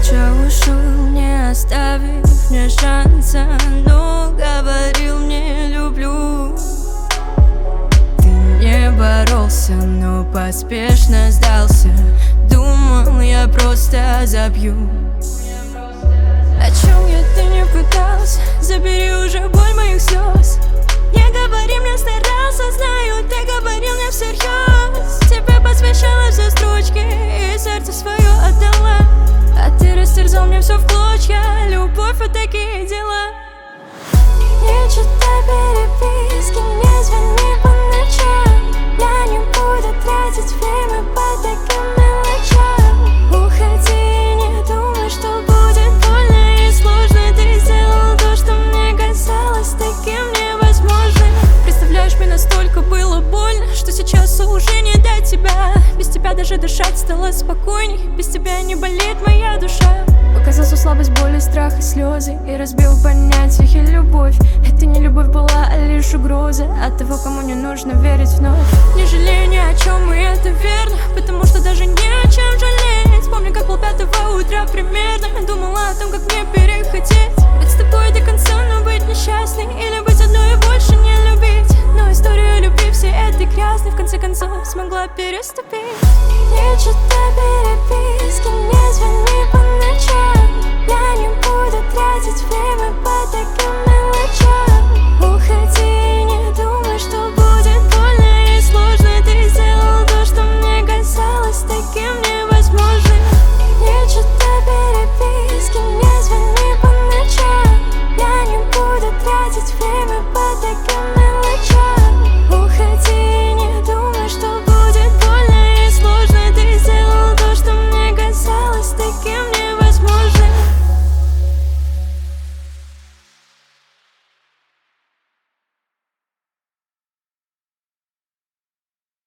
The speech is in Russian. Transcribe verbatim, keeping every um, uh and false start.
молча ушел, не оставив мне шанса. Но говорил мне люблю. Ты не боролся, но поспешно сдался. Думал, я просто забью. О чем я ты не пытался, забери уже боль моих слез. Не говори мне, старался, знаю, ты говорил мне всерьез. Тебе посвящала все строчки и сердце свое отдала. А ты растерзал мне все в клочья, любовь, вот такие дела. Не читай переписки, не звони по ночам. Я не буду тратить время по таким мелочам. Уходи, не думай, что будет больно и сложно. Ты сделал то, что мне казалось таким невозможным. Представляешь, мне настолько было больно, что сейчас уже не до тебя. Без тебя даже дышать стало спокойней, без тебя не болит моя душа. Показался слабость, боль, страх и слезы, и разбил в понятиях и любовь. Это не любовь была, а лишь угроза от того, кому не нужно верить вновь. Не жалею ни о чем, и это верно, потому что даже не о чем жалеть. Помню, как полпятого утра примерно думала о том, как мне перехотеть. Быть с тобой до конца, но быть несчастной, или быть одной и больше не любить. Но историю любви всей этой грязной в конце концов смогла переступить. Не читай перед